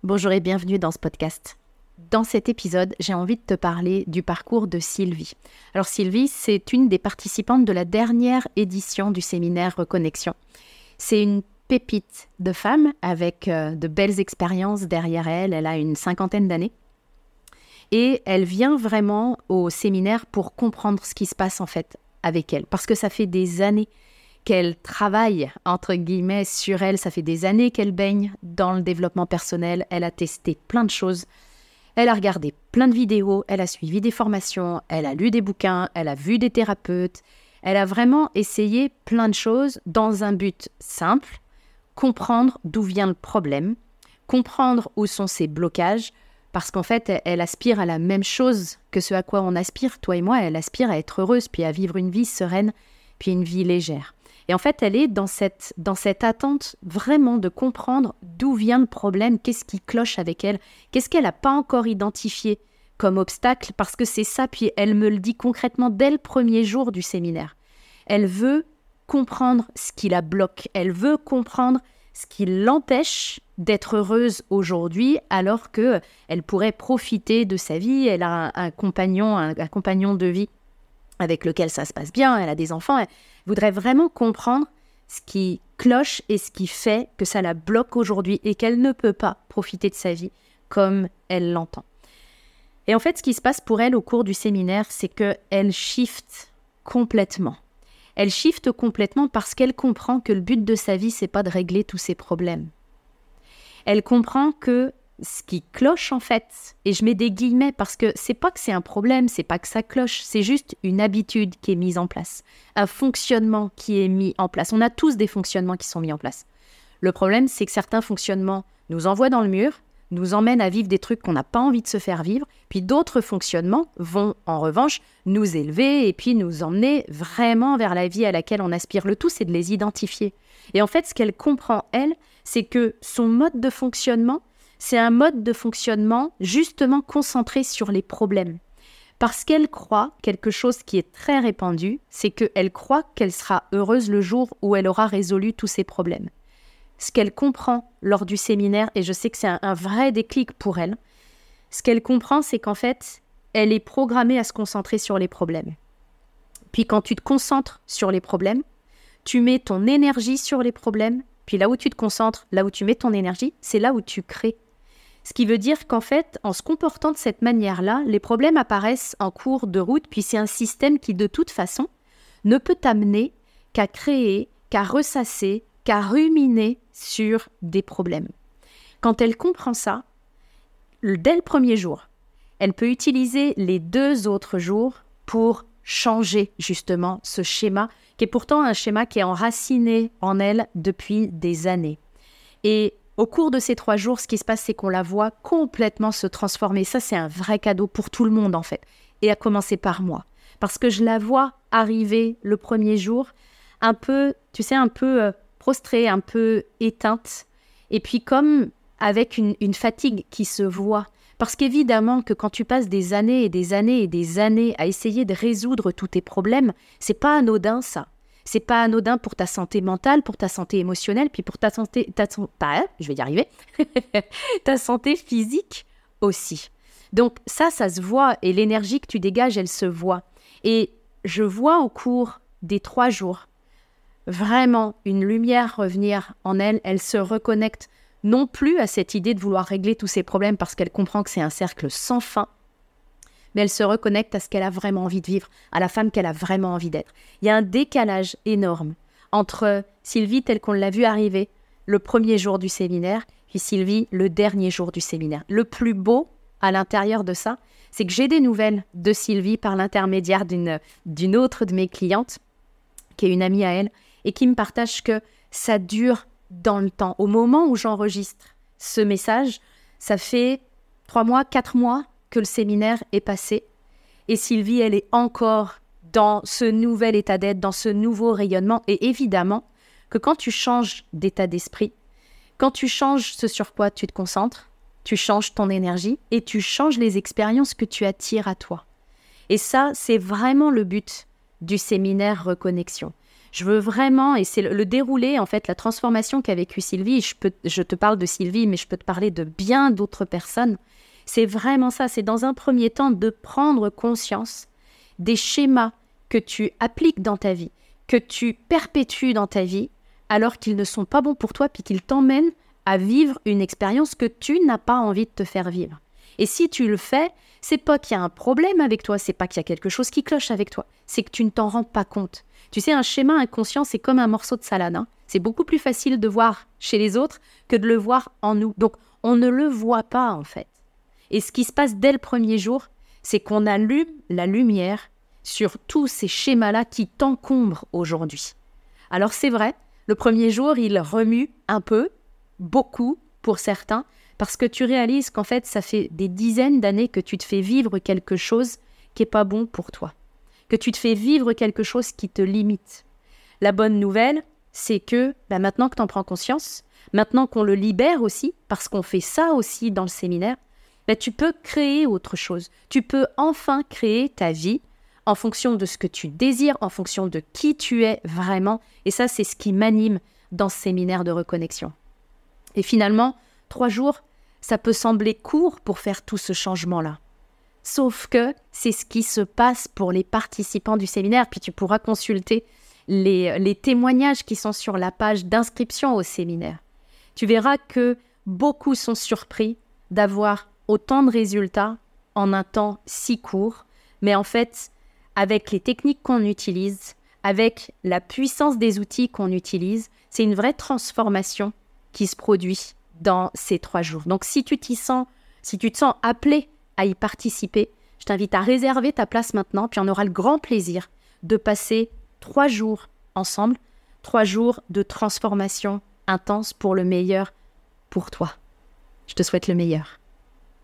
Bonjour et bienvenue dans ce podcast. Dans cet épisode, j'ai envie de te parler du parcours de Sylvie. Alors Sylvie, c'est une des participantes de la dernière édition du séminaire Reconnexion. C'est une pépite de femme avec de belles expériences derrière elle. Elle a une 50aine d'années. Et elle vient vraiment au séminaire pour comprendre ce qui se passe en fait avec elle. Parce que ça fait des années qu'elle travaille, entre guillemets, sur elle. Ça fait des années qu'elle baigne dans le développement personnel. Elle a testé plein de choses. Elle a regardé plein de vidéos. Elle a suivi des formations. Elle a lu des bouquins. Elle a vu des thérapeutes. Elle a vraiment essayé plein de choses dans un but simple. Comprendre d'où vient le problème. Comprendre où sont ses blocages. Parce qu'en fait, elle aspire à la même chose que ce à quoi on aspire, toi et moi. Elle aspire à être heureuse, puis à vivre une vie sereine, puis une vie légère. Et en fait, elle est dans cette attente vraiment de comprendre d'où vient le problème, qu'est-ce qui cloche avec elle, qu'est-ce qu'elle n'a pas encore identifié comme obstacle, parce que c'est ça, puis elle me le dit concrètement dès le premier jour du séminaire. Elle veut comprendre ce qui la bloque, elle veut comprendre ce qui l'empêche d'être heureuse aujourd'hui, alors qu'elle pourrait profiter de sa vie. Elle a un compagnon de vie avec lequel ça se passe bien, elle a des enfants, elle voudrait vraiment comprendre ce qui cloche et ce qui fait que ça la bloque aujourd'hui et qu'elle ne peut pas profiter de sa vie comme elle l'entend. Et en fait, ce qui se passe pour elle au cours du séminaire, c'est qu'elle shift complètement. Elle shift complètement parce qu'elle comprend que le but de sa vie, c'est pas de régler tous ses problèmes. Elle comprend que ce qui cloche en fait, et je mets des guillemets parce que c'est pas que c'est un problème, c'est pas que ça cloche, c'est juste une habitude qui est mise en place, un fonctionnement qui est mis en place. On a tous des fonctionnements qui sont mis en place. Le problème, c'est que certains fonctionnements nous envoient dans le mur, nous emmènent à vivre des trucs qu'on n'a pas envie de se faire vivre, puis d'autres fonctionnements vont en revanche nous élever et puis nous emmener vraiment vers la vie à laquelle on aspire. Le tout, c'est de les identifier. Et en fait, ce qu'elle comprend, elle, c'est que son mode de fonctionnement, c'est un mode de fonctionnement justement concentré sur les problèmes. Parce qu'elle croit quelque chose qui est très répandu, c'est qu'elle croit qu'elle sera heureuse le jour où elle aura résolu tous ses problèmes. Ce qu'elle comprend lors du séminaire, et je sais que c'est un vrai déclic pour elle, ce qu'elle comprend, c'est qu'en fait, elle est programmée à se concentrer sur les problèmes. Puis quand tu te concentres sur les problèmes, tu mets ton énergie sur les problèmes, puis là où tu te concentres, là où tu mets ton énergie, c'est là où tu crées. Ce qui veut dire qu'en fait, en se comportant de cette manière-là, les problèmes apparaissent en cours de route, puis c'est un système qui, de toute façon, ne peut t'amener qu'à créer, qu'à ressasser, qu'à ruminer sur des problèmes. Quand elle comprend ça, dès le premier jour, elle peut utiliser les 2 autres jours pour changer justement ce schéma, qui est pourtant un schéma qui est enraciné en elle depuis des années. Et au cours de ces 3 jours, ce qui se passe, c'est qu'on la voit complètement se transformer. Ça, c'est un vrai cadeau pour tout le monde, en fait. Et à commencer par moi. Parce que je la vois arriver le premier jour, un peu, tu sais, un peu prostrée, un peu éteinte. Et puis comme avec une fatigue qui se voit. Parce qu'évidemment que quand tu passes des années et des années et des années à essayer de résoudre tous tes problèmes, c'est pas anodin, ça. C'est pas anodin pour ta santé mentale, pour ta santé émotionnelle, puis pour ta santé physique aussi. Donc ça se voit et l'énergie que tu dégages, elle se voit. Et je vois au cours des 3 jours vraiment une lumière revenir en elle. Elle se reconnecte non plus à cette idée de vouloir régler tous ses problèmes parce qu'elle comprend que c'est un cercle sans fin, mais elle se reconnecte à ce qu'elle a vraiment envie de vivre, à la femme qu'elle a vraiment envie d'être. Il y a un décalage énorme entre Sylvie telle qu'on l'a vue arriver le premier jour du séminaire, puis Sylvie le dernier jour du séminaire. Le plus beau à l'intérieur de ça, c'est que j'ai des nouvelles de Sylvie par l'intermédiaire d'une autre de mes clientes, qui est une amie à elle, et qui me partage que ça dure dans le temps. Au moment où j'enregistre ce message, ça fait 3 mois, 4 mois que le séminaire est passé. Et Sylvie, elle est encore dans ce nouvel état d'être, dans ce nouveau rayonnement. Et évidemment que quand tu changes d'état d'esprit, quand tu changes ce sur quoi tu te concentres, tu changes ton énergie et tu changes les expériences que tu attires à toi. Et ça, c'est vraiment le but du séminaire Reconnexion. Je veux vraiment, et c'est le déroulé, en fait, la transformation qu'a vécue Sylvie. Je te parle de Sylvie, mais je peux te parler de bien d'autres personnes. C'est vraiment ça, c'est dans un premier temps de prendre conscience des schémas que tu appliques dans ta vie, que tu perpétues dans ta vie, alors qu'ils ne sont pas bons pour toi, puis qu'ils t'emmènent à vivre une expérience que tu n'as pas envie de te faire vivre. Et si tu le fais, c'est pas qu'il y a un problème avec toi, c'est pas qu'il y a quelque chose qui cloche avec toi, c'est que tu ne t'en rends pas compte. Tu sais, un schéma inconscient, c'est comme un morceau de salade. C'est beaucoup plus facile de voir chez les autres que de le voir en nous. Donc, on ne le voit pas, en fait. Et ce qui se passe dès le premier jour, c'est qu'on allume la lumière sur tous ces schémas-là qui t'encombrent aujourd'hui. Alors, c'est vrai, le premier jour, il remue un peu, beaucoup pour certains, parce que tu réalises qu'en fait, ça fait des dizaines d'années que tu te fais vivre quelque chose qui n'est pas bon pour toi, que tu te fais vivre quelque chose qui te limite. La bonne nouvelle, c'est que maintenant que tu en prends conscience, maintenant qu'on le libère aussi, parce qu'on fait ça aussi dans le séminaire, tu peux créer autre chose. Tu peux enfin créer ta vie en fonction de ce que tu désires, en fonction de qui tu es vraiment. Et ça, c'est ce qui m'anime dans ce séminaire de reconnexion. Et finalement, 3 jours, ça peut sembler court pour faire tout ce changement-là. Sauf que c'est ce qui se passe pour les participants du séminaire. Puis tu pourras consulter les témoignages qui sont sur la page d'inscription au séminaire. Tu verras que beaucoup sont surpris d'avoir autant de résultats en un temps si court. Mais en fait, avec les techniques qu'on utilise, avec la puissance des outils qu'on utilise, c'est une vraie transformation qui se produit dans ces 3 jours. Donc, si tu te sens appelé à y participer, je t'invite à réserver ta place maintenant, puis on aura le grand plaisir de passer 3 jours ensemble, 3 jours de transformation intense pour le meilleur pour toi. Je te souhaite le meilleur.